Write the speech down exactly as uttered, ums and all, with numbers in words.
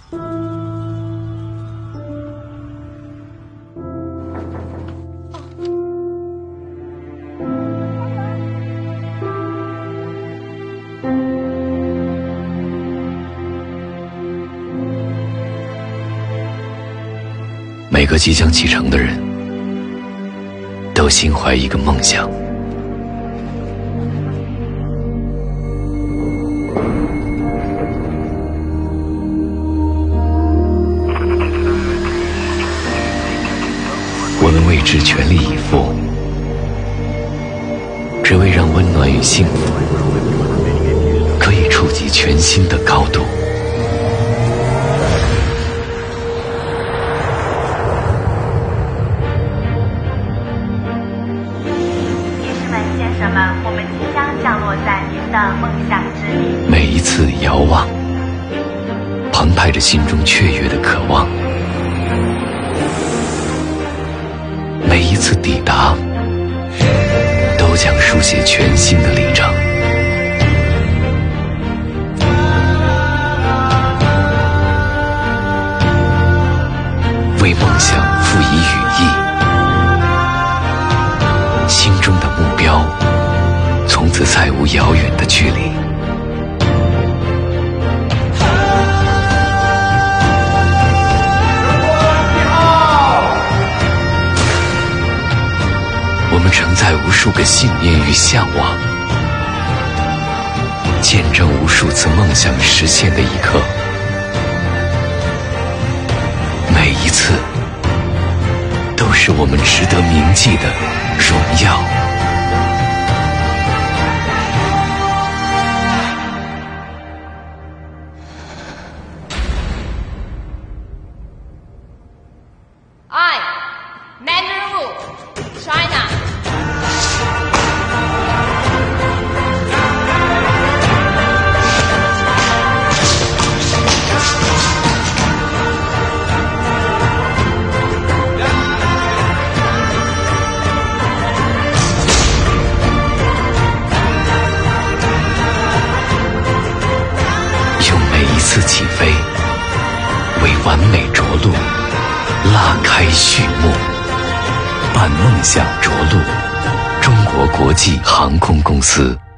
每个即将启程的人，都心怀一个梦想。我们为之全力以赴，只为让温暖与幸福可以触及全新的高度。 先生们，我们即将降落在您的梦想之地。 每一次遥望，澎湃着心中雀跃的渴望；每一次抵达，都将书写全新的里程。为梦想赋予语义，心中的目标从此再无遥远的距离。我们承载无数个信念与向往，见证无数次梦想实现的一刻。每一次都是我们值得铭记的荣耀。 I, Mandarin Wu, China. 用每一次起飞为完美着陆拉开序幕，伴梦想着陆。中国国际航空公司。